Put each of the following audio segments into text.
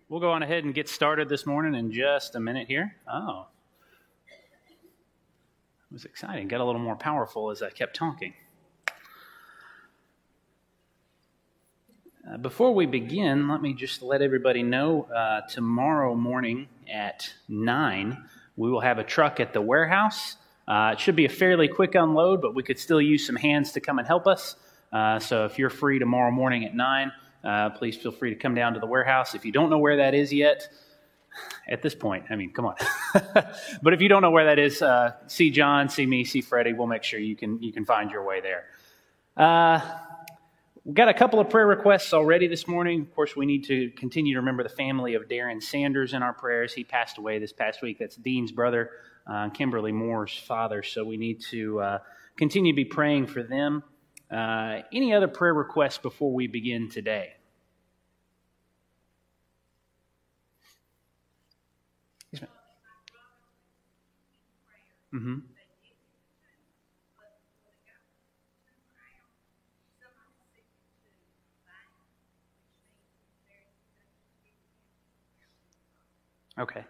We'll go on ahead and get started this morning in just a minute here. Oh, it was exciting. Got a little more powerful as I kept talking. Before we begin, let me just let everybody know tomorrow morning at 9, we will have a truck at the warehouse. It should be a fairly quick unload, but we could still use some hands to come and help us. So if you're free tomorrow morning at 9, please feel free to come down to the warehouse. If you don't know where that is yet, at this point, I mean, come on. But if you don't know where that is, see John, see me, see Freddie. We'll make sure you can find your way there. We've got a couple of prayer requests already this morning. Of course, we need to continue to remember the family of Darren Sanders in our prayers. He passed away this past week. That's Dean's brother, Kimberly Moore's father. So we need to continue to be praying for them. Any other prayer requests before we begin today? Yes, ma'am. Mm-hmm. Okay.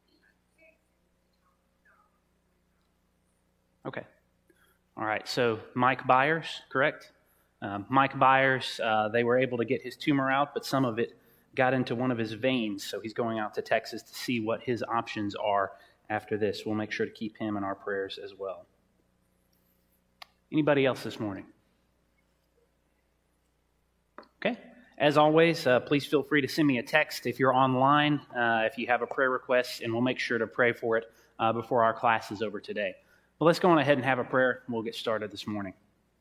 Okay. All right. So Mike Byers, correct? Mike Byers, they were able to get his tumor out, but some of it got into one of his veins. So he's going out to Texas to see what his options are after this. We'll make sure to keep him in our prayers as well. Anybody else this morning? Okay. As always, please feel free to send me a text if you're online, if you have a prayer request, and we'll make sure to pray for it before our class is over today. Well, let's go on ahead and have a prayer, and we'll get started this morning.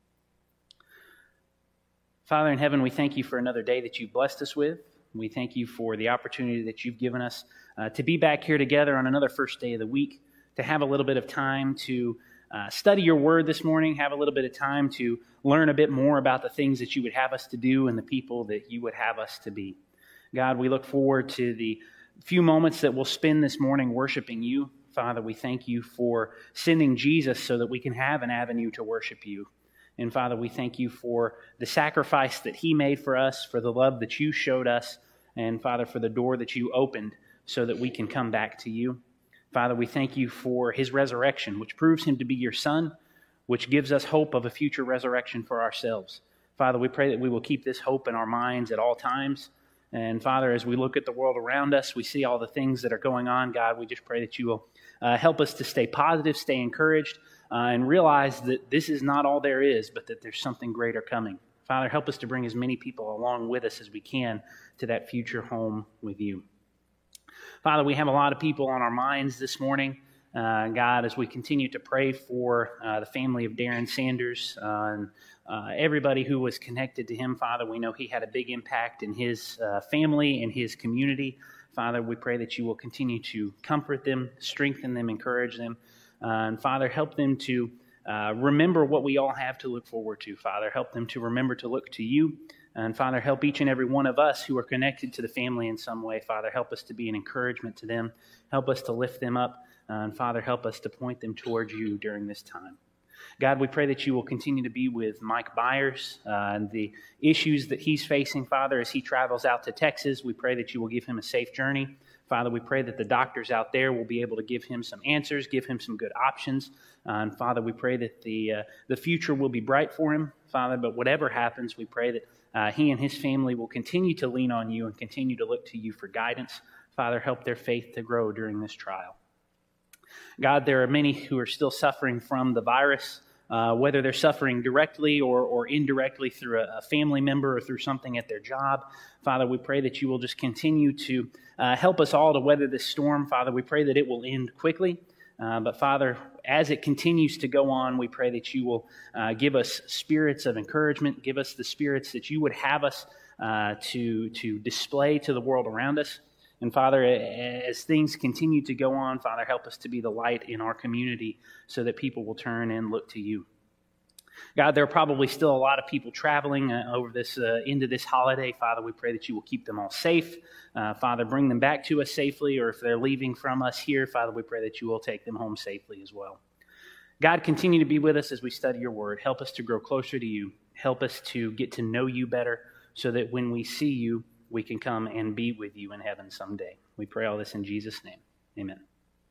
Father in heaven, we thank you for another day that you've blessed us with. We thank you for the opportunity that you've given us to be back here together on another first day of the week, to have a little bit of time to study your word this morning, have a little bit of time to learn a bit more about the things that you would have us to do and the people that you would have us to be. God, we look forward to the few moments that we'll spend this morning worshiping you. Father, we thank you for sending Jesus so that we can have an avenue to worship you. And Father, we thank you for the sacrifice that he made for us, for the love that you showed us, and Father, for the door that you opened so that we can come back to you. Father, we thank you for his resurrection, which proves him to be your son, which gives us hope of a future resurrection for ourselves. Father, we pray that we will keep this hope in our minds at all times. And Father, as we look at the world around us, we see all the things that are going on. God, we just pray that you will help us to stay positive, stay encouraged, and realize that this is not all there is, but that there's something greater coming. Father, help us to bring as many people along with us as we can to that future home with you. Father, we have a lot of people on our minds this morning. God, as we continue to pray for the family of Darren Sanders and everybody who was connected to him, Father, we know he had a big impact in his family and his community. Father, we pray that you will continue to comfort them, strengthen them, encourage them. And Father, help them to remember what we all have to look forward to. Father, help them to remember to look to you. And Father, help each and every one of us who are connected to the family in some way. Father, help us to be an encouragement to them. Help us to lift them up. And Father, help us to point them towards you during this time. God, we pray that you will continue to be with Mike Byers and the issues that he's facing, Father, as he travels out to Texas. We pray that you will give him a safe journey. Father, we pray that the doctors out there will be able to give him some answers, give him some good options. And Father, we pray that the future will be bright for him, Father, but whatever happens, we pray that he and his family will continue to lean on you and continue to look to you for guidance. Father, help their faith to grow during this trial. God, there are many who are still suffering from the virus, whether they're suffering directly or indirectly through a family member or through something at their job. Father, we pray that you will just continue to help us all to weather this storm. Father, we pray that it will end quickly. But Father, as it continues to go on, we pray that you will give us spirits of encouragement, give us the spirits that you would have us to display to the world around us. And Father, as things continue to go on, Father, help us to be the light in our community so that people will turn and look to you. God, there are probably still a lot of people traveling over this into this holiday. Father, we pray that you will keep them all safe. Father, bring them back to us safely, or if they're leaving from us here, Father, we pray that you will take them home safely as well. God, continue to be with us as we study your word. Help us to grow closer to you. Help us to get to know you better so that when we see you, we can come and be with you in heaven someday. We pray all this in Jesus' name. Amen.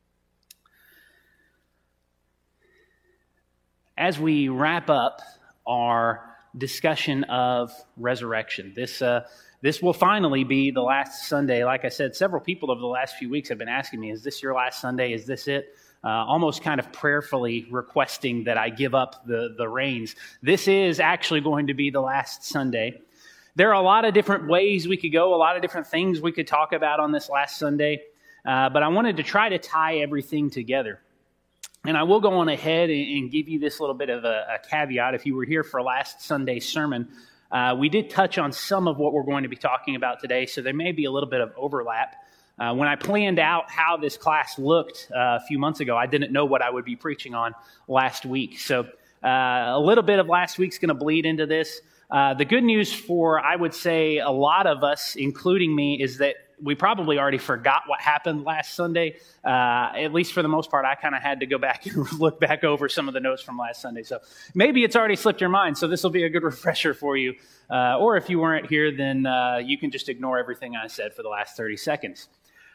As we wrap up our discussion of resurrection, this will finally be the last Sunday. Like I said, several people over the last few weeks have been asking me, is this your last Sunday? Is this it? Almost kind of prayerfully requesting that I give up the reins. This is actually going to be the last Sunday. There are a lot of different ways we could go, a lot of different things we could talk about on this last Sunday, but I wanted to try to tie everything together. And I will go on ahead and give you this little bit of a caveat. If you were here for last Sunday's sermon, we did touch on some of what we're going to be talking about today, so there may be a little bit of overlap. When I planned out how this class looked a few months ago, I didn't know what I would be preaching on last week. So a little bit of last week's going to bleed into this. The good news for, I would say, a lot of us, including me, is that we probably already forgot what happened last Sunday. At least for the most part, I kind of had to go back and look back over some of the notes from last Sunday. So maybe it's already slipped your mind, so this will be a good refresher for you. Or if you weren't here, then you can just ignore everything I said for the last 30 seconds.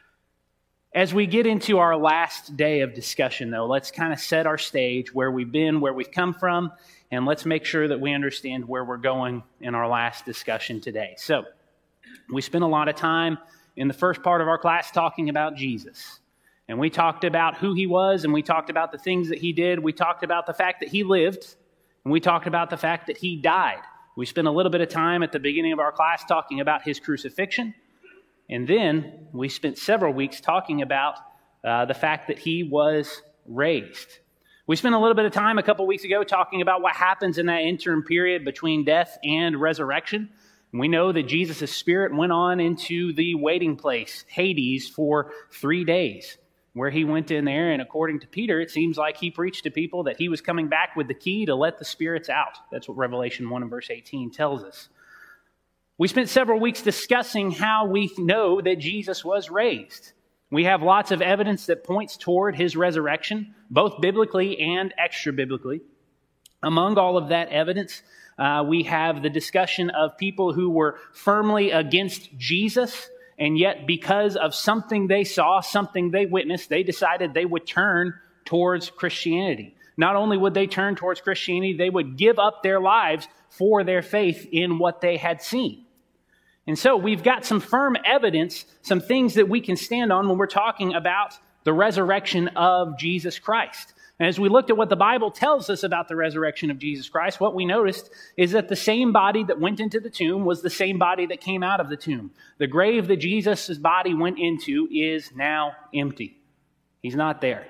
As we get into our last day of discussion, though, let's kind of set our stage, where we've been, where we've come from, and let's make sure that we understand where we're going in our last discussion today. So, we spent a lot of time in the first part of our class talking about Jesus. And we talked about who he was, and we talked about the things that he did. We talked about the fact that he lived, and we talked about the fact that he died. We spent a little bit of time at the beginning of our class talking about his crucifixion. And then we spent several weeks talking about the fact that he was raised. We spent a little bit of time a couple weeks ago talking about what happens in that interim period between death and resurrection. And we know that Jesus' spirit went on into the waiting place, Hades, for 3 days, where he went in there. And according to Peter, it seems like he preached to people that he was coming back with the key to let the spirits out. That's what Revelation 1 and verse 18 tells us. We spent several weeks discussing how we know that Jesus was raised. We have lots of evidence that points toward his resurrection, both biblically and extra-biblically. Among all of that evidence, we have the discussion of people who were firmly against Jesus, and yet because of something they saw, something they witnessed, they decided they would turn towards Christianity. Not only would they turn towards Christianity, they would give up their lives for their faith in what they had seen. And so we've got some firm evidence, some things that we can stand on when we're talking about the resurrection of Jesus Christ. And as we looked at what the Bible tells us about the resurrection of Jesus Christ, what we noticed is that the same body that went into the tomb was the same body that came out of the tomb. The grave that Jesus' body went into is now empty. He's not there.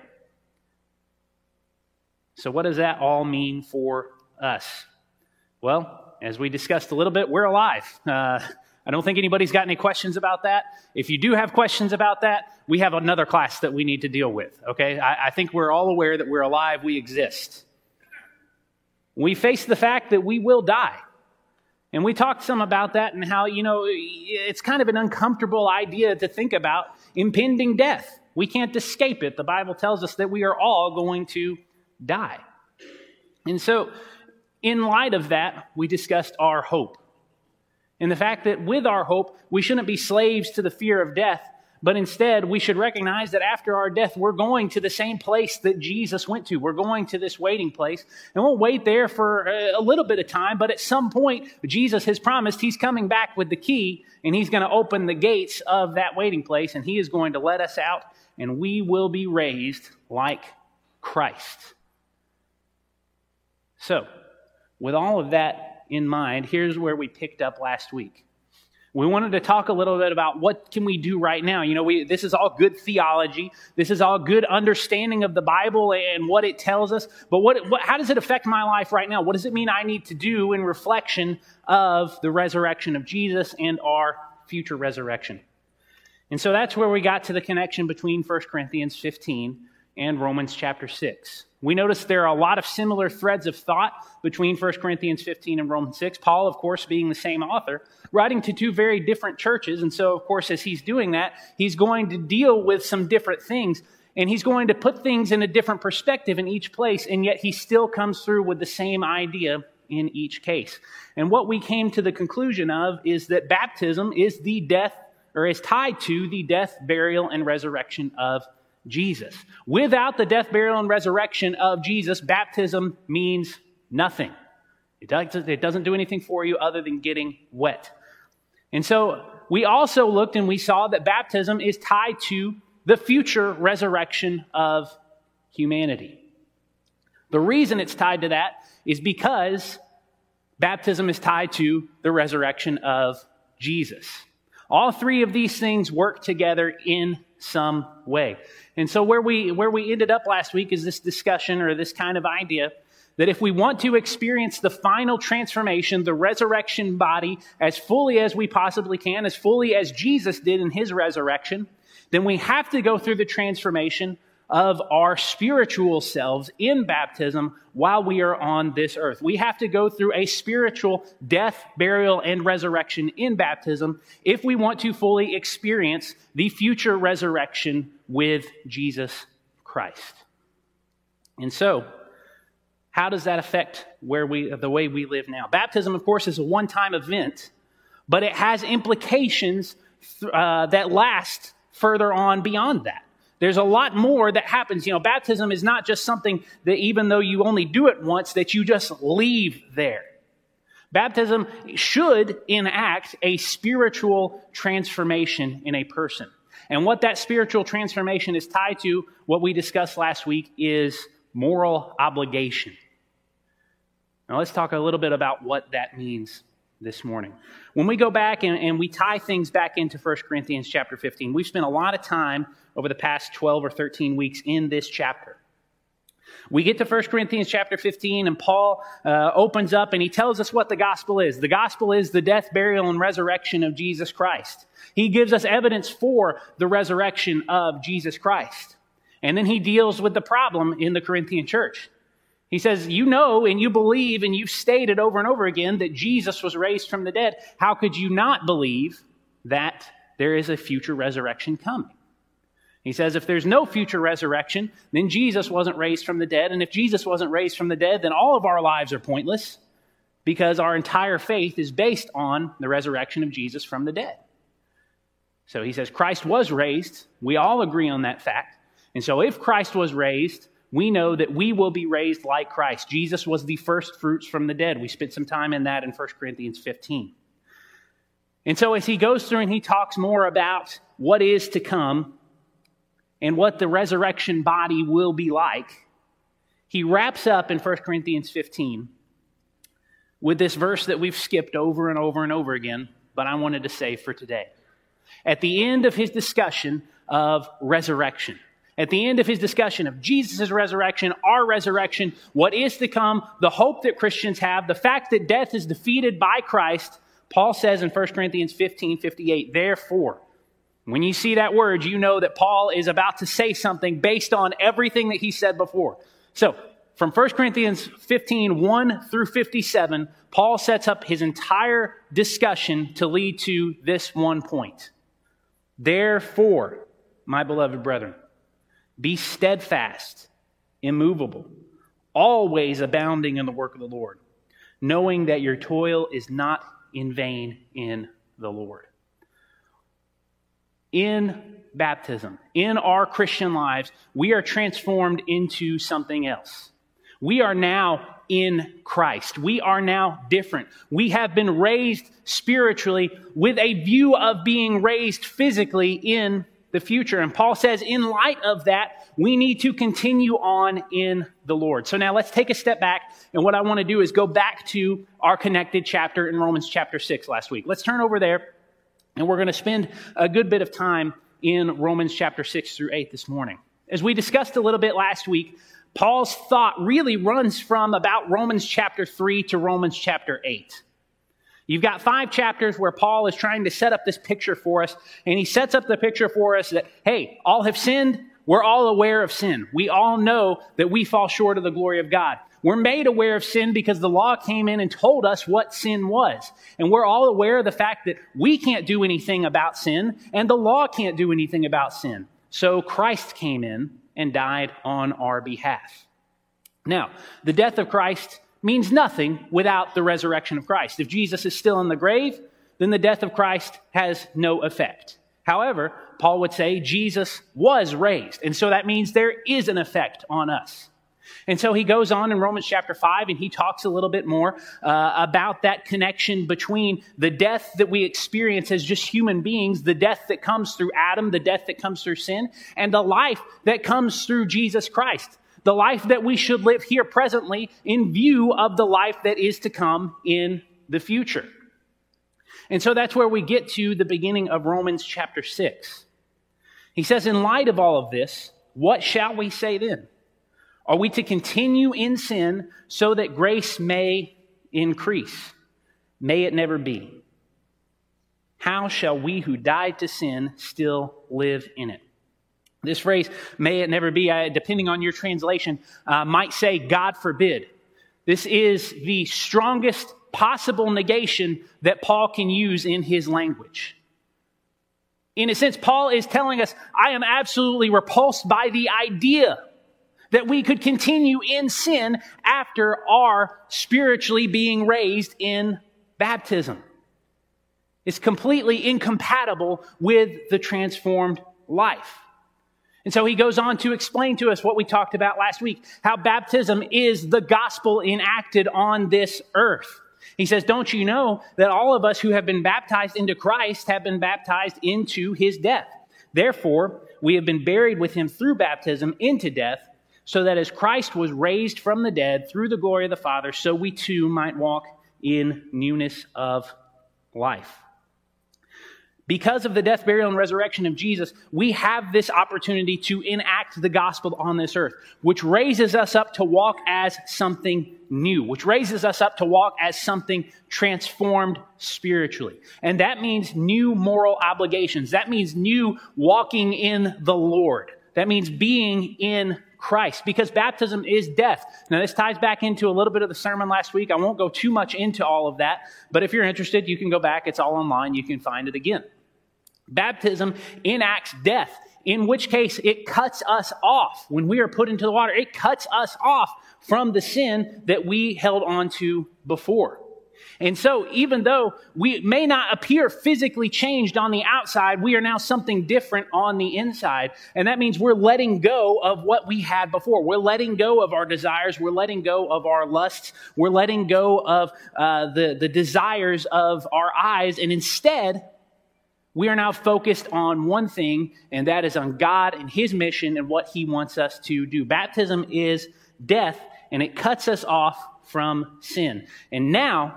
So what does that all mean for us? Well, as we discussed a little bit, we're alive. I don't think anybody's got any questions about that. If you do have questions about that, we have another class that we need to deal with, okay? I think we're all aware that we're alive, we exist. We face the fact that we will die. And we talked some about that and how, it's kind of an uncomfortable idea to think about impending death. We can't escape it. The Bible tells us that we are all going to die. And so, in light of that, we discussed our hope. And the fact that with our hope, we shouldn't be slaves to the fear of death, but instead we should recognize that after our death, we're going to the same place that Jesus went to. We're going to this waiting place, and we'll wait there for a little bit of time, but at some point, Jesus has promised he's coming back with the key, and he's going to open the gates of that waiting place, and he is going to let us out, and we will be raised like Christ. So, with all of that in mind, here's where we picked up last week. We wanted to talk a little bit about what can we do right now. This is all good theology. This is all good understanding of the Bible and what it tells us. But how does it affect my life right now? What does it mean I need to do in reflection of the resurrection of Jesus and our future resurrection? And so that's where we got to the connection between 1 Corinthians 15 and Romans chapter 6. We notice there are a lot of similar threads of thought between 1 Corinthians 15 and Romans 6. Paul, of course, being the same author, writing to two very different churches. And so, of course, as he's doing that, he's going to deal with some different things. And he's going to put things in a different perspective in each place. And yet he still comes through with the same idea in each case. And what we came to the conclusion of is that baptism is tied to the death, burial, and resurrection of Jesus. Without the death, burial, and resurrection of Jesus, baptism means nothing. It doesn't do anything for you other than getting wet. And so we also looked and we saw that baptism is tied to the future resurrection of humanity. The reason it's tied to that is because baptism is tied to the resurrection of Jesus. All three of these things work together in some way. And so where we ended up last week is this discussion or this kind of idea that if we want to experience the final transformation, the resurrection body, as fully as we possibly can, as fully as Jesus did in his resurrection, then we have to go through the transformation of our spiritual selves in baptism while we are on this earth. We have to go through a spiritual death, burial, and resurrection in baptism if we want to fully experience the future resurrection with Jesus Christ. And so, how does that affect the way we live now? Baptism, of course, is a one-time event, but it has implications that last further on beyond that. There's a lot more that happens. Baptism is not just something that even though you only do it once, that you just leave there. Baptism should enact a spiritual transformation in a person. And what that spiritual transformation is tied to, what we discussed last week, is moral obligation. Now let's talk a little bit about what that means this morning. When we go back and we tie things back into 1 Corinthians chapter 15, we've spent a lot of time over the past 12 or 13 weeks in this chapter. We get to 1 Corinthians chapter 15 and Paul opens up and he tells us what the gospel is. The gospel is the death, burial, and resurrection of Jesus Christ. He gives us evidence for the resurrection of Jesus Christ. And then he deals with the problem in the Corinthian church. He says, you know and you believe and you've stated over and over again that Jesus was raised from the dead. How could you not believe that there is a future resurrection coming? He says, if there's no future resurrection, then Jesus wasn't raised from the dead. And if Jesus wasn't raised from the dead, then all of our lives are pointless because our entire faith is based on the resurrection of Jesus from the dead. So he says, Christ was raised. We all agree on that fact. And so if Christ was raised, we know that we will be raised like Christ. Jesus was the first fruits from the dead. We spent some time in that in 1 Corinthians 15. And so as he goes through and he talks more about what is to come and what the resurrection body will be like, he wraps up in 1 Corinthians 15 with this verse that we've skipped over and over and over again, but I wanted to say for today. At the end of his discussion of resurrection, at the end of his discussion of Jesus' resurrection, our resurrection, what is to come, the hope that Christians have, the fact that death is defeated by Christ, Paul says in 1 Corinthians 15:58, therefore, when you see that word, you know that Paul is about to say something based on everything that he said before. So, from 1 Corinthians 15, 1 through 57, Paul sets up his entire discussion to lead to this one point. Therefore, my beloved brethren, be steadfast, immovable, always abounding in the work of the Lord, knowing that your toil is not in vain in the Lord. In baptism, in our Christian lives, we are transformed into something else. We are now in Christ. We are now different. We have been raised spiritually with a view of being raised physically in the future. And Paul says, in light of that, we need to continue on in the Lord. So now let's take a step back. And what I want to do is go back to our connected chapter in Romans chapter 6 last week. Let's turn over there. And we're going to spend a good bit of time in Romans chapter 6 through 8 this morning. As we discussed a little bit last week, Paul's thought really runs from about Romans chapter 3 to Romans chapter 8. You've got 5 chapters where Paul is trying to set up this picture for us, and he sets up the picture for us that, hey, all have sinned. We're all aware of sin. We all know that we fall short of the glory of God. We're made aware of sin because the law came in and told us what sin was. And we're all aware of the fact that we can't do anything about sin, and the law can't do anything about sin. So Christ came in and died on our behalf. Now, the death of Christ means nothing without the resurrection of Christ. If Jesus is still in the grave, then the death of Christ has no effect. However, Paul would say Jesus was raised, and so that means there is an effect on us. And so he goes on in Romans chapter 5, and he talks a little bit more about that connection between the death that we experience as just human beings, the death that comes through Adam, the death that comes through sin, and the life that comes through Jesus Christ, the life that we should live here presently in view of the life that is to come in the future. And so that's where we get to the beginning of Romans chapter 6. He says, in light of all of this, what shall we say then? Are we to continue in sin so that grace may increase? May it never be. How shall we who died to sin still live in it? This phrase, may it never be, depending on your translation, might say, God forbid. This is the strongest possible negation that Paul can use in his language. In a sense, Paul is telling us, I am absolutely repulsed by the idea that we could continue in sin after our spiritually being raised in baptism. It's completely incompatible with the transformed life. And so he goes on to explain to us what we talked about last week, how baptism is the gospel enacted on this earth. He says, don't you know that all of us who have been baptized into Christ have been baptized into his death? Therefore, we have been buried with him through baptism into death, so that as Christ was raised from the dead through the glory of the Father, so we too might walk in newness of life. Because of the death, burial, and resurrection of Jesus, we have this opportunity to enact the gospel on this earth, which raises us up to walk as something new, which raises us up to walk as something transformed spiritually. And that means new moral obligations. That means new walking in the Lord. That means being in Christ, because baptism is death. Now, this ties back into a little bit of the sermon last week. I won't go too much into all of that, but if you're interested, you can go back. It's all online. You can find it again. Baptism enacts death, in which case it cuts us off. When we are put into the water, it cuts us off from the sin that we held on to before. And so even though we may not appear physically changed on the outside, we are now something different on the inside. And that means we're letting go of what we had before. We're letting go of our desires. We're letting go of our lusts. We're letting go of the desires of our eyes. And instead, we are now focused on one thing, and that is on God and his mission and what he wants us to do. Baptism is death, and it cuts us off from sin. And now,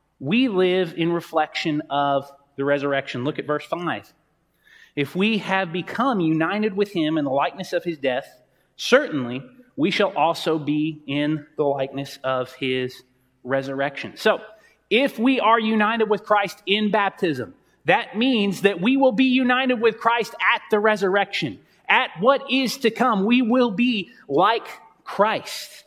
we live in reflection of the resurrection. Look at verse 5. If we have become united with him in the likeness of his death, certainly we shall also be in the likeness of his resurrection. So, if we are united with Christ in baptism, that means that we will be united with Christ at the resurrection. At what is to come, we will be like Christ.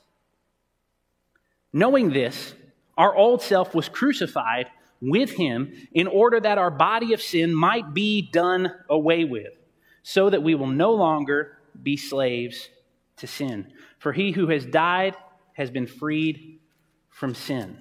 Knowing this, our old self was crucified with him in order that our body of sin might be done away with, so that we will no longer be slaves to sin. For he who has died has been freed from sin.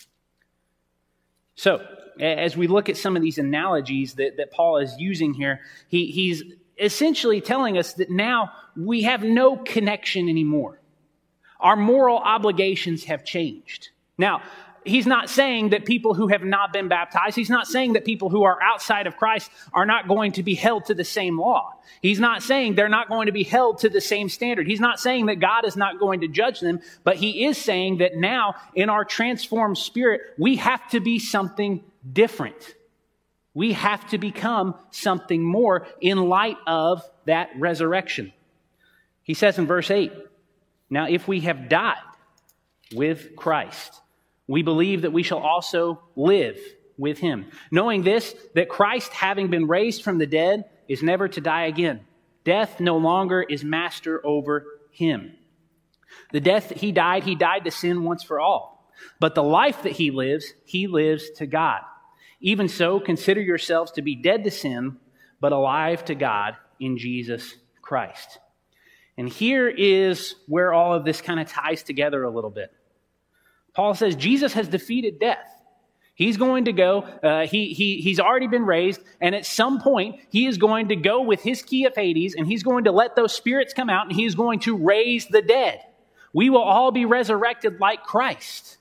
So, as we look at some of these analogies that Paul is using here, he's essentially telling us that now we have no connection anymore. Our moral obligations have changed. Now, he's not saying that people who have not been baptized, he's not saying that people who are outside of Christ are not going to be held to the same law. He's not saying they're not going to be held to the same standard. He's not saying that God is not going to judge them, but he is saying that now in our transformed spirit, we have to be something different. We have to become something more in light of that resurrection. He says in verse 8, now if we have died with Christ, we believe that we shall also live with him. Knowing this, that Christ, having been raised from the dead, is never to die again. Death no longer is master over him. The death that he died to sin once for all. But the life that he lives to God. Even so, consider yourselves to be dead to sin, but alive to God in Jesus Christ. And here is where all of this kind of ties together a little bit. Paul says Jesus has defeated death. He's going to go, he's already been raised, and at some point, he is going to go with his key of Hades, and he's going to let those spirits come out, and he is going to raise the dead. We will all be resurrected like Christ.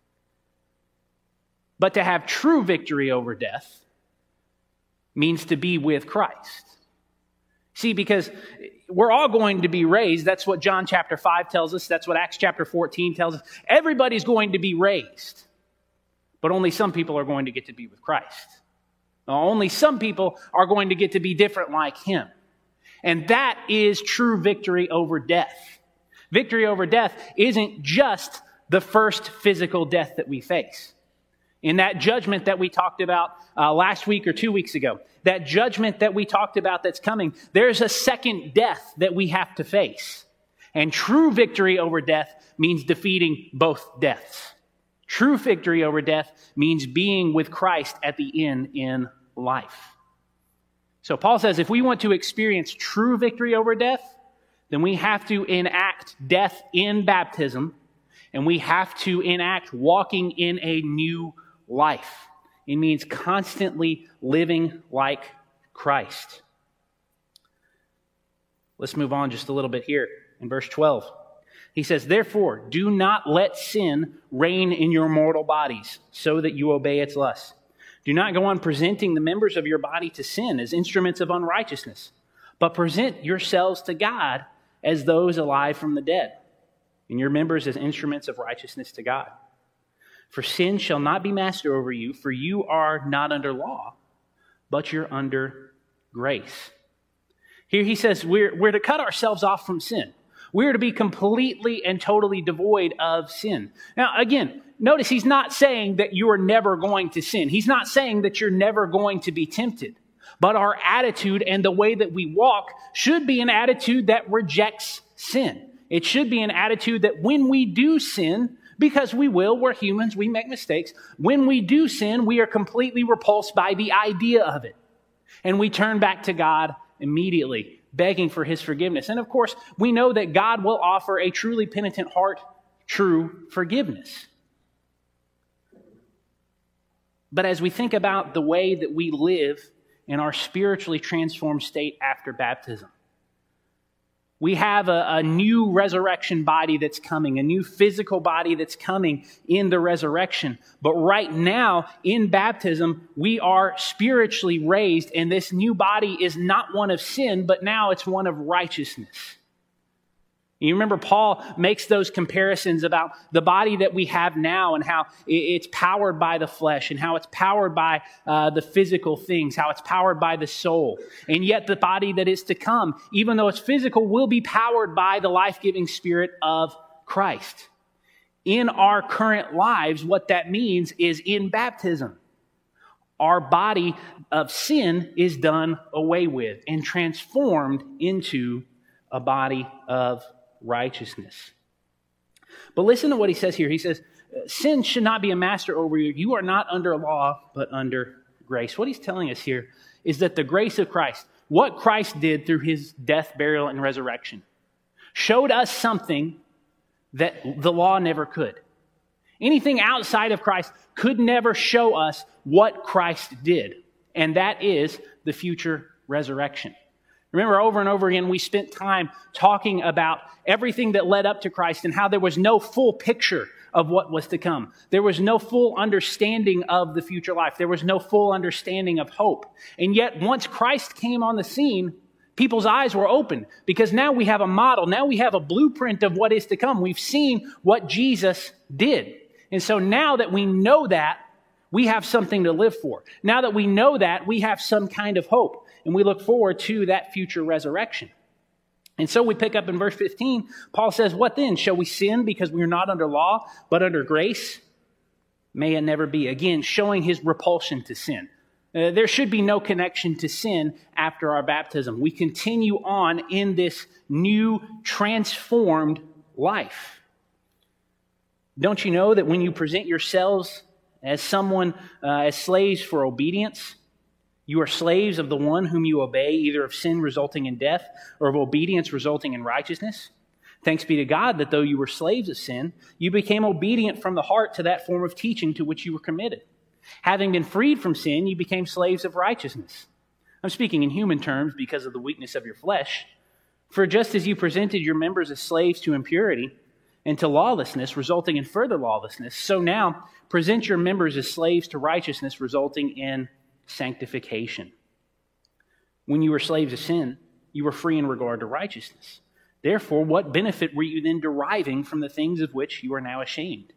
But to have true victory over death means to be with Christ. See, because we're all going to be raised. That's what John chapter 5 tells us. That's what Acts chapter 14 tells us. Everybody's going to be raised. But only some people are going to get to be with Christ. Only some people are going to get to be different like him. And that is true victory over death. Victory over death isn't just the first physical death that we face. In that judgment that we talked about last week or 2 weeks ago, that judgment that we talked about that's coming, there's a second death that we have to face. And true victory over death means defeating both deaths. True victory over death means being with Christ at the end in life. So Paul says if we want to experience true victory over death, then we have to enact death in baptism, and we have to enact walking in a new life. It means constantly living like Christ. Let's move on just a little bit here in verse 12. He says, therefore, do not let sin reign in your mortal bodies, so that you obey its lusts. Do not go on presenting the members of your body to sin as instruments of unrighteousness, but present yourselves to God as those alive from the dead, and your members as instruments of righteousness to God. For sin shall not be master over you, for you are not under law, but you're under grace. Here he says we're to cut ourselves off from sin. We're to be completely and totally devoid of sin. Now, again, notice he's not saying that you are never going to sin. He's not saying that you're never going to be tempted. But our attitude and the way that we walk should be an attitude that rejects sin. It should be an attitude that when we do sin, because we will, we're humans, we make mistakes. When we do sin, we are completely repulsed by the idea of it. And we turn back to God immediately, begging for his forgiveness. And of course, we know that God will offer a truly penitent heart true forgiveness. But as we think about the way that we live in our spiritually transformed state after baptism, we have a new resurrection body that's coming, a new physical body that's coming in the resurrection. But right now, in baptism, we are spiritually raised, and this new body is not one of sin, but now it's one of righteousness. You remember Paul makes those comparisons about the body that we have now and how it's powered by the flesh and how it's powered by the physical things, how it's powered by the soul. And yet the body that is to come, even though it's physical, will be powered by the life-giving Spirit of Christ. In our current lives, what that means is in baptism, our body of sin is done away with and transformed into a body of righteousness. But listen to what he says here. He says, sin should not be a master over you. You are not under law, but under grace. What he's telling us here is that the grace of Christ, what Christ did through his death, burial, and resurrection, showed us something that the law never could. Anything outside of Christ could never show us what Christ did, and that is the future resurrection. Remember, over and over again, we spent time talking about everything that led up to Christ and how there was no full picture of what was to come. There was no full understanding of the future life. There was no full understanding of hope. And yet, once Christ came on the scene, people's eyes were open because now we have a model. Now we have a blueprint of what is to come. We've seen what Jesus did. And so now that we know that, we have something to live for. Now that we know that, we have some kind of hope. And we look forward to that future resurrection. And so we pick up in verse 15, Paul says, what then? Shall we sin because we are not under law, but under grace? May it never be. Again, showing his repulsion to sin. There should be no connection to sin after our baptism. We continue on in this new, transformed life. Don't you know that when you present yourselves as slaves for obedience, you are slaves of the one whom you obey, either of sin resulting in death or of obedience resulting in righteousness? Thanks be to God that though you were slaves of sin, you became obedient from the heart to that form of teaching to which you were committed. Having been freed from sin, you became slaves of righteousness. I'm speaking in human terms because of the weakness of your flesh. For just as you presented your members as slaves to impurity and to lawlessness, resulting in further lawlessness, so now present your members as slaves to righteousness, resulting in sanctification. When you were slaves of sin, you were free in regard to righteousness. Therefore, what benefit were you then deriving from the things of which you are now ashamed?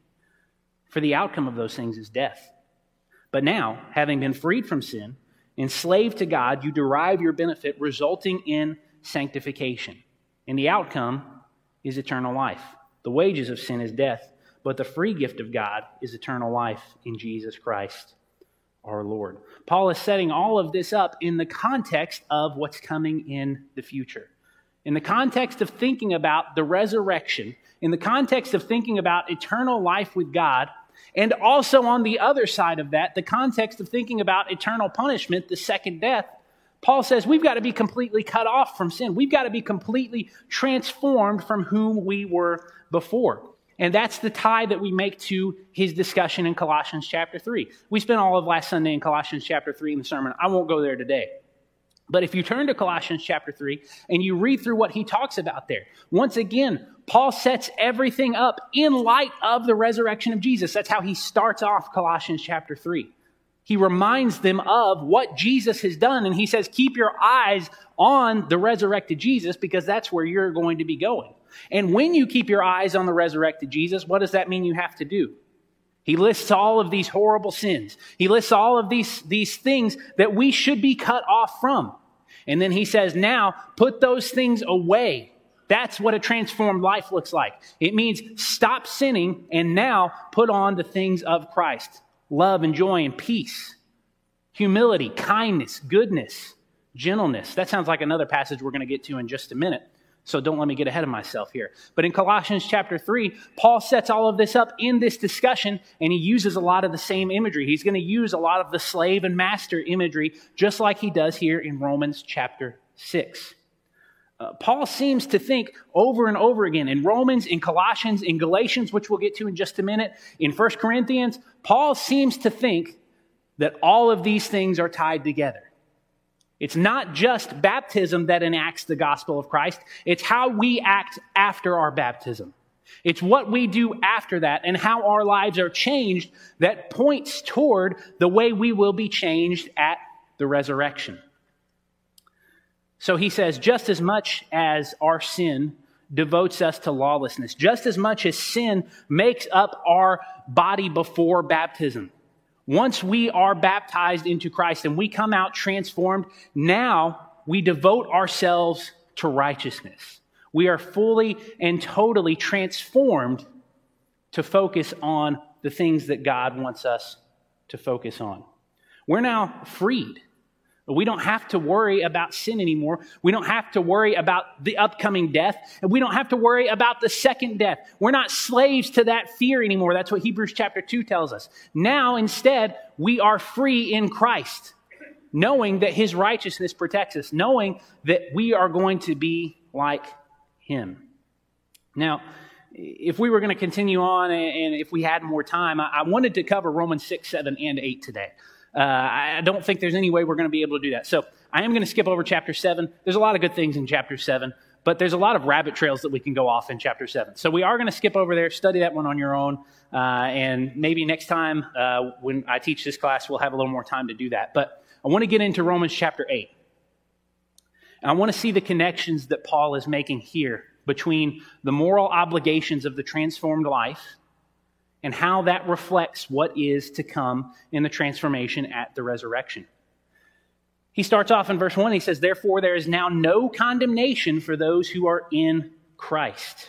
For the outcome of those things is death. But now, having been freed from sin, enslaved to God, you derive your benefit, resulting in sanctification. And the outcome is eternal life. The wages of sin is death, but the free gift of God is eternal life in Jesus Christ our Lord. Paul is setting all of this up in the context of what's coming in the future. In the context of thinking about the resurrection, in the context of thinking about eternal life with God, and also on the other side of that, the context of thinking about eternal punishment, the second death, Paul says we've got to be completely cut off from sin. We've got to be completely transformed from whom we were before. And that's the tie that we make to his discussion in Colossians chapter 3. We spent all of last Sunday in Colossians chapter 3 in the sermon. I won't go there today. But if you turn to Colossians chapter 3 and you read through what he talks about there, once again, Paul sets everything up in light of the resurrection of Jesus. That's how he starts off Colossians chapter 3. He reminds them of what Jesus has done, and he says, keep your eyes on the resurrected Jesus because that's where you're going to be going. And when you keep your eyes on the resurrected Jesus, what does that mean you have to do? He lists all of these horrible sins. He lists all of these things that we should be cut off from. And then he says, now put those things away. That's what a transformed life looks like. It means stop sinning and now put on the things of Christ. Love and joy and peace, humility, kindness, goodness, gentleness. That sounds like another passage we're going to get to in just a minute. So don't let me get ahead of myself here. But in Colossians chapter 3, Paul sets all of this up in this discussion, and he uses a lot of the same imagery. He's going to use a lot of the slave and master imagery, just like he does here in Romans chapter 6. Paul seems to think over and over again in Romans, in Colossians, in Galatians, which we'll get to in just a minute, in 1 Corinthians, Paul seems to think that all of these things are tied together. It's not just baptism that enacts the gospel of Christ. It's how we act after our baptism. It's what we do after that and how our lives are changed that points toward the way we will be changed at the resurrection. So he says, just as much as our sin devotes us to lawlessness, just as much as sin makes up our body before baptism, once we are baptized into Christ and we come out transformed, now we devote ourselves to righteousness. We are fully and totally transformed to focus on the things that God wants us to focus on. We're now freed. We don't have to worry about sin anymore. We don't have to worry about the upcoming death. And we don't have to worry about the second death. We're not slaves to that fear anymore. That's what Hebrews chapter 2 tells us. Now, instead, we are free in Christ, knowing that his righteousness protects us, knowing that we are going to be like him. Now, if we were going to continue on and if we had more time, I wanted to cover Romans 6, 7, and 8 today. I don't think there's any way we're going to be able to do that. So I am going to skip over chapter 7. There's a lot of good things in chapter 7, but there's a lot of rabbit trails that we can go off in chapter 7. So we are going to skip over there, study that one on your own, and maybe next time when I teach this class, we'll have a little more time to do that. But I want to get into Romans chapter 8. And I want to see the connections that Paul is making here between the moral obligations of the transformed life and how that reflects what is to come in the transformation at the resurrection. He starts off in verse 1, he says, therefore there is now no condemnation for those who are in Christ.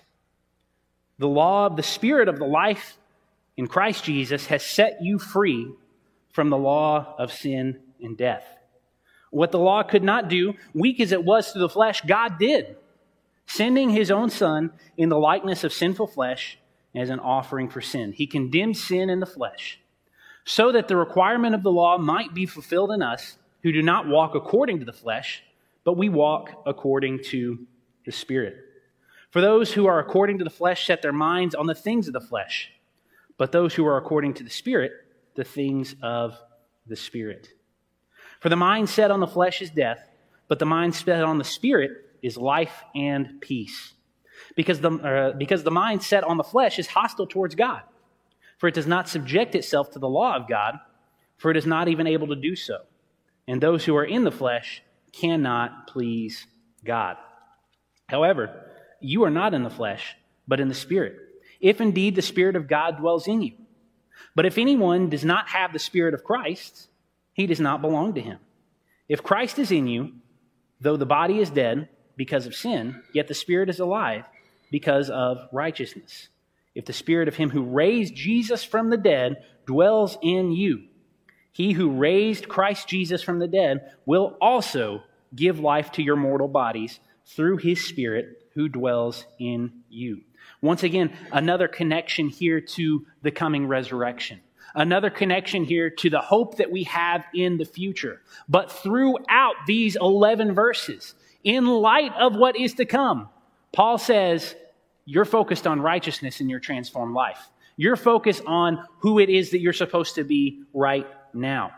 The law of the Spirit of the life in Christ Jesus has set you free from the law of sin and death. What the law could not do, weak as it was through the flesh, God did, sending his own Son in the likeness of sinful flesh as an offering for sin. He condemned sin in the flesh, so that the requirement of the law might be fulfilled in us who do not walk according to the flesh, but we walk according to the Spirit. For those who are according to the flesh set their minds on the things of the flesh, but those who are according to the Spirit, the things of the Spirit. For the mind set on the flesh is death, but the mind set on the Spirit is life and peace. Because the mind set on the flesh is hostile towards God, for it does not subject itself to the law of God, for it is not even able to do so. And those who are in the flesh cannot please God. However, you are not in the flesh, but in the Spirit, if indeed the Spirit of God dwells in you. But if anyone does not have the Spirit of Christ, he does not belong to him. If Christ is in you, though the body is dead because of sin, yet the Spirit is alive because of righteousness. If the Spirit of him who raised Jesus from the dead dwells in you, he who raised Christ Jesus from the dead will also give life to your mortal bodies through his Spirit who dwells in you. Once again, another connection here to the coming resurrection. Another connection here to the hope that we have in the future. But throughout these 11 verses, in light of what is to come, Paul says, you're focused on righteousness in your transformed life. You're focused on who it is that you're supposed to be right now.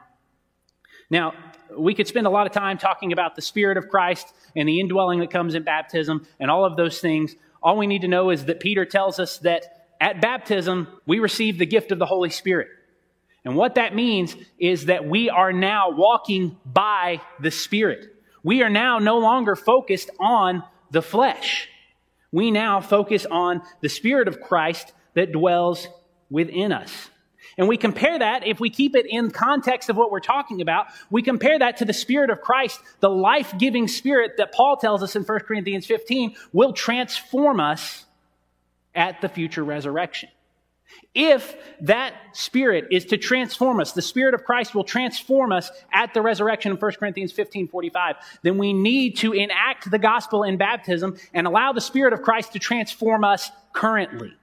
Now, we could spend a lot of time talking about the Spirit of Christ and the indwelling that comes in baptism and all of those things. All we need to know is that Peter tells us that at baptism, we receive the gift of the Holy Spirit. And what that means is that we are now walking by the Spirit. We are now no longer focused on the flesh. We now focus on the Spirit of Christ that dwells within us. And we compare that, if we keep it in context of what we're talking about, we compare that to the Spirit of Christ, the life-giving Spirit that Paul tells us in 1 Corinthians 15 will transform us at the future resurrection. If that Spirit is to transform us, the Spirit of Christ will transform us at the resurrection in 1 Corinthians 15:45, then we need to enact the gospel in baptism and allow the Spirit of Christ to transform us currently.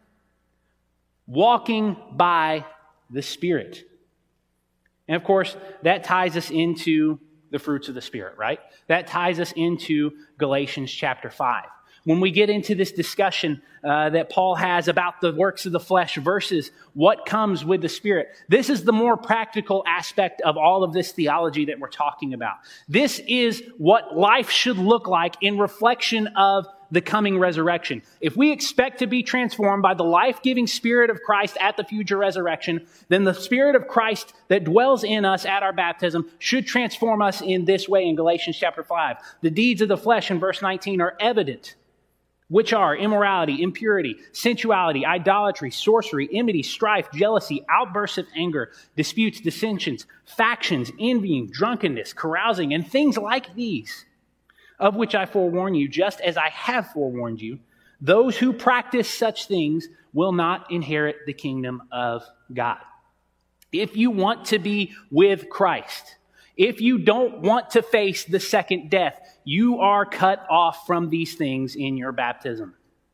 Walking by the Spirit. And of course, that ties us into the fruits of the Spirit, right? That ties us into Galatians chapter 5. When we get into this discussion that Paul has about the works of the flesh versus what comes with the Spirit, this is the more practical aspect of all of this theology that we're talking about. This is what life should look like in reflection of the coming resurrection. If we expect to be transformed by the life-giving Spirit of Christ at the future resurrection, then the Spirit of Christ that dwells in us at our baptism should transform us in this way in Galatians chapter 5. The deeds of the flesh in verse 19 are evident, which are immorality, impurity, sensuality, idolatry, sorcery, enmity, strife, jealousy, outbursts of anger, disputes, dissensions, factions, envying, drunkenness, carousing, and things like these, of which I forewarn you, just as I have forewarned you. Those who practice such things will not inherit the kingdom of God. If you want to be with Christ, if you don't want to face the second death, you are cut off from these things in your baptism.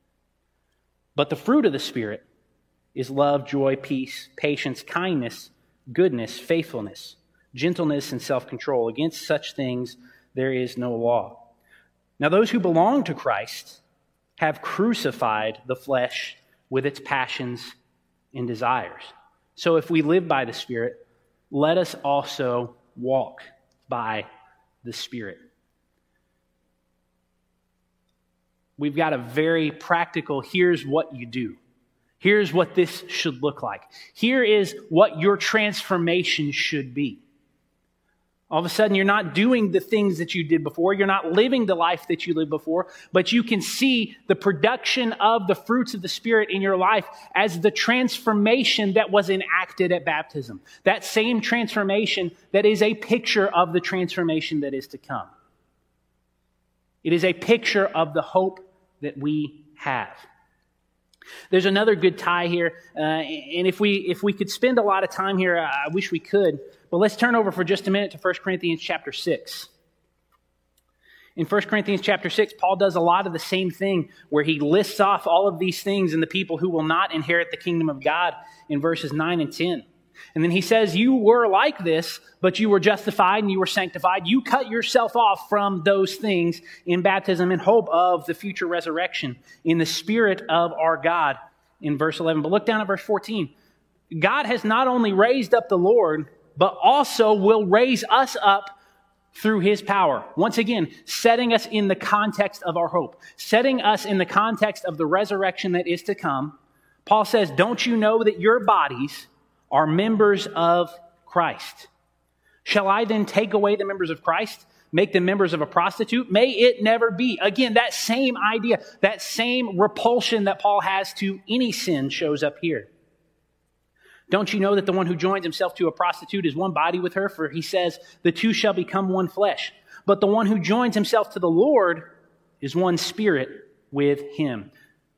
But the fruit of the Spirit is love, joy, peace, patience, kindness, goodness, faithfulness, gentleness, and self-control. Against such things there is no law. Now those who belong to Christ have crucified the flesh with its passions and desires. So if we live by the Spirit, let us also walk by the Spirit. We've got a very practical, here's what you do. Here's what this should look like. Here is what your transformation should be. All of a sudden, you're not doing the things that you did before. You're not living the life that you lived before, but you can see the production of the fruits of the Spirit in your life as the transformation that was enacted at baptism. That same transformation that is a picture of the transformation that is to come. It is a picture of the hope that we have. There's another good tie here, and if we could spend a lot of time here, I wish we could, but let's turn over for just a minute to 1 Corinthians chapter 6. In 1 Corinthians chapter 6, Paul does a lot of the same thing where he lists off all of these things and the people who will not inherit the kingdom of God in verses 9 and 10. And then he says, you were like this, but you were justified and you were sanctified. You cut yourself off from those things in baptism in hope of the future resurrection in the Spirit of our God in verse 11. But look down at verse 14. God has not only raised up the Lord, but also will raise us up through his power. Once again, setting us in the context of our hope, setting us in the context of the resurrection that is to come. Paul says, don't you know that your bodies are members of Christ? Shall I then take away the members of Christ, make them members of a prostitute? May it never be. Again, that same idea, that same repulsion that Paul has to any sin shows up here. Don't you know that the one who joins himself to a prostitute is one body with her? For he says, the two shall become one flesh. But the one who joins himself to the Lord is one spirit with him.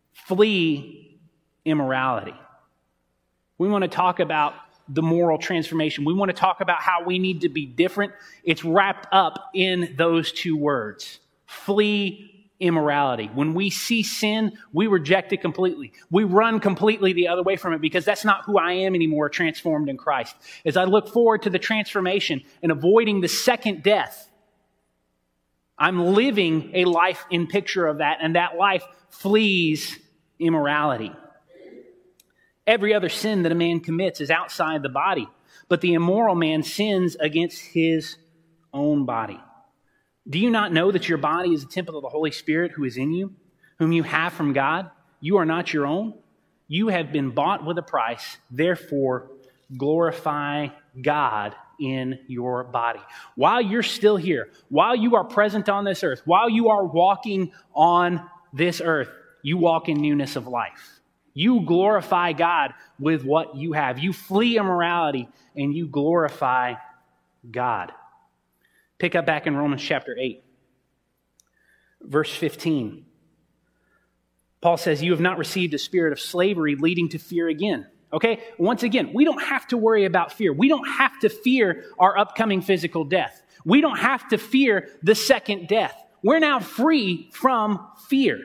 Flee immorality. We want to talk about the moral transformation. We want to talk about how we need to be different. It's wrapped up in those two words. Flee immorality. When we see sin, we reject it completely. We run completely the other way from it because that's not who I am anymore, transformed in Christ. As I look forward to the transformation and avoiding the second death, I'm living a life in picture of that, and that life flees immorality. Every other sin that a man commits is outside the body, but the immoral man sins against his own body. Do you not know that your body is a temple of the Holy Spirit who is in you, whom you have from God? You are not your own. You have been bought with a price. Therefore, glorify God in your body. While you're still here, while you are present on this earth, while you are walking on this earth, you walk in newness of life. You glorify God with what you have. You flee immorality and you glorify God. Pick up back in Romans chapter 8, verse 15. Paul says, you have not received a spirit of slavery leading to fear again. Okay, once again, we don't have to worry about fear. We don't have to fear our upcoming physical death. We don't have to fear the second death. We're now free from fear.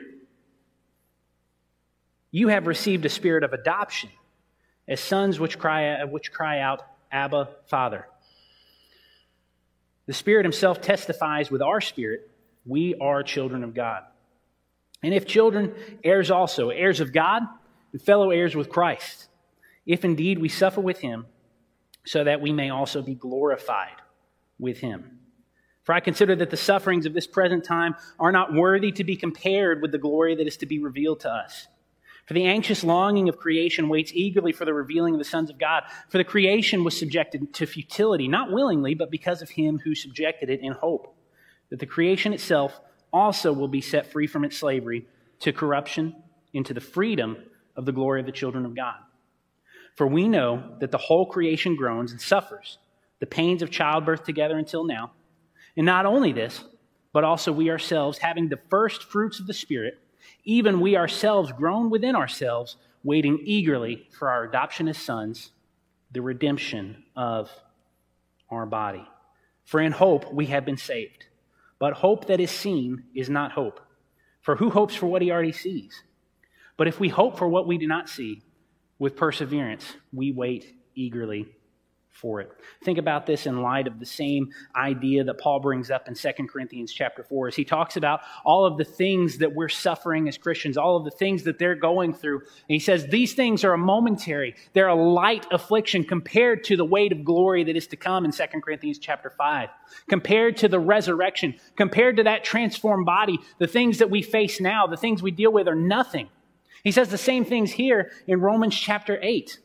You have received a spirit of adoption as sons which cry out, Abba, Father. The Spirit himself testifies with our spirit, we are children of God. And if children, heirs also, heirs of God and fellow heirs with Christ, if indeed we suffer with him, so that we may also be glorified with him. For I consider that the sufferings of this present time are not worthy to be compared with the glory that is to be revealed to us. For the anxious longing of creation waits eagerly for the revealing of the sons of God. For the creation was subjected to futility, not willingly, but because of him who subjected it in hope, that the creation itself also will be set free from its slavery to corruption into the freedom of the glory of the children of God. For we know that the whole creation groans and suffers the pains of childbirth together until now. And not only this, but also we ourselves, having the first fruits of the Spirit, even we ourselves groan within ourselves, waiting eagerly for our adoption as sons, the redemption of our body. For in hope we have been saved. But hope that is seen is not hope. For who hopes for what he already sees? But if we hope for what we do not see, with perseverance we wait eagerly for it. Think about this in light of the same idea that Paul brings up in 2 Corinthians chapter 4 as he talks about all of the things that we're suffering as Christians, all of the things that they're going through. And he says these things are a momentary, they're a light affliction compared to the weight of glory that is to come in 2 Corinthians chapter 5. Compared to the resurrection, compared to that transformed body, the things that we face now, the things we deal with are nothing. He says the same things here in Romans chapter 8.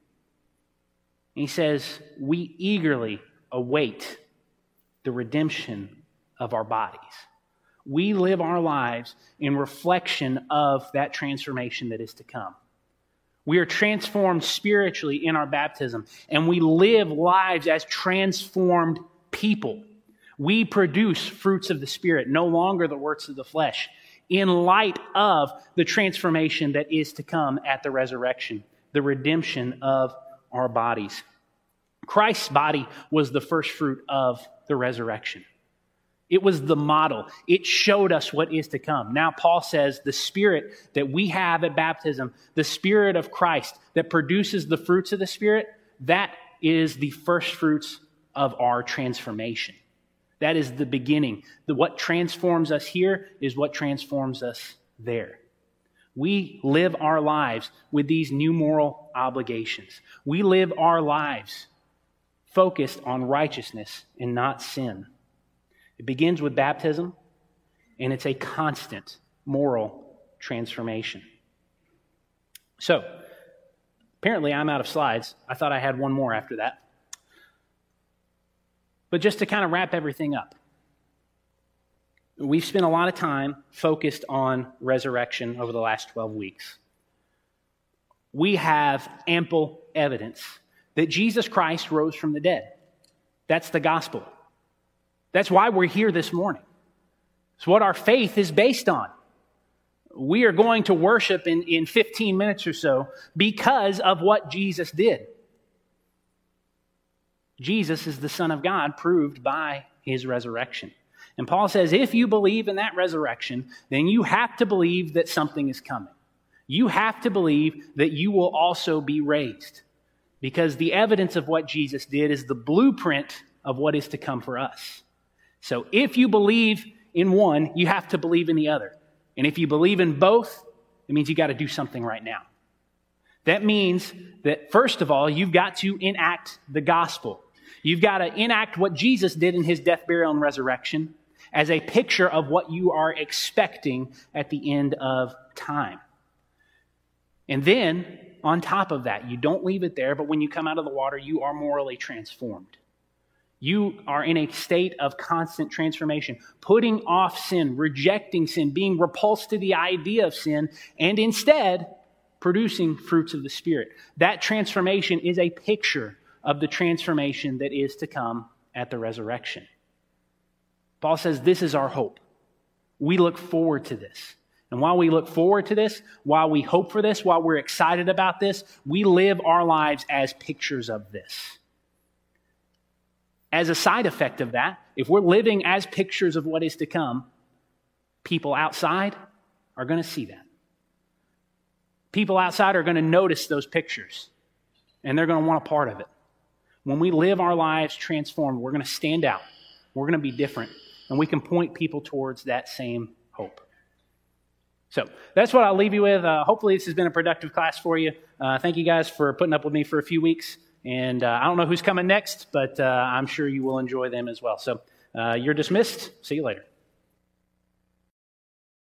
He says, we eagerly await the redemption of our bodies. We live our lives in reflection of that transformation that is to come. We are transformed spiritually in our baptism, and we live lives as transformed people. We produce fruits of the Spirit, no longer the works of the flesh, in light of the transformation that is to come at the resurrection, the redemption of our bodies. Christ's body was the first fruit of the resurrection. It was the model. It showed us what is to come. Now Paul says the Spirit that we have at baptism, the Spirit of Christ that produces the fruits of the Spirit, that is the first fruits of our transformation. That is the beginning. What transforms us here is what transforms us there. We live our lives with these new moral obligations. We live our lives focused on righteousness and not sin. It begins with baptism, and it's a constant moral transformation. So, apparently I'm out of slides. I thought I had one more after that. But just to kind of wrap everything up, we've spent a lot of time focused on resurrection over the last 12 weeks. We have ample evidence that Jesus Christ rose from the dead. That's the gospel. That's why we're here this morning. It's what our faith is based on. We are going to worship in 15 minutes or so because of what Jesus did. Jesus is the Son of God, proved by his resurrection. And Paul says, if you believe in that resurrection, then you have to believe that something is coming. You have to believe that you will also be raised. Because the evidence of what Jesus did is the blueprint of what is to come for us. So if you believe in one, you have to believe in the other. And if you believe in both, it means you got to do something right now. That means that, first of all, you've got to enact the gospel. You've got to enact what Jesus did in his death, burial, and resurrection as a picture of what you are expecting at the end of time. And then, on top of that, you don't leave it there, but when you come out of the water, you are morally transformed. You are in a state of constant transformation, putting off sin, rejecting sin, being repulsed to the idea of sin, and instead producing fruits of the Spirit. That transformation is a picture of the transformation that is to come at the resurrection. Paul says this is our hope. We look forward to this. And while we look forward to this, while we hope for this, while we're excited about this, we live our lives as pictures of this. As a side effect of that, if we're living as pictures of what is to come, people outside are going to see that. People outside are going to notice those pictures, and they're going to want a part of it. When we live our lives transformed, we're going to stand out. We're going to be different, and we can point people towards that same hope. So that's what I'll leave you with. Hopefully this has been a productive class for you. Thank you guys for putting up with me for a few weeks. And I don't know who's coming next, but I'm sure you will enjoy them as well. So you're dismissed. See you later.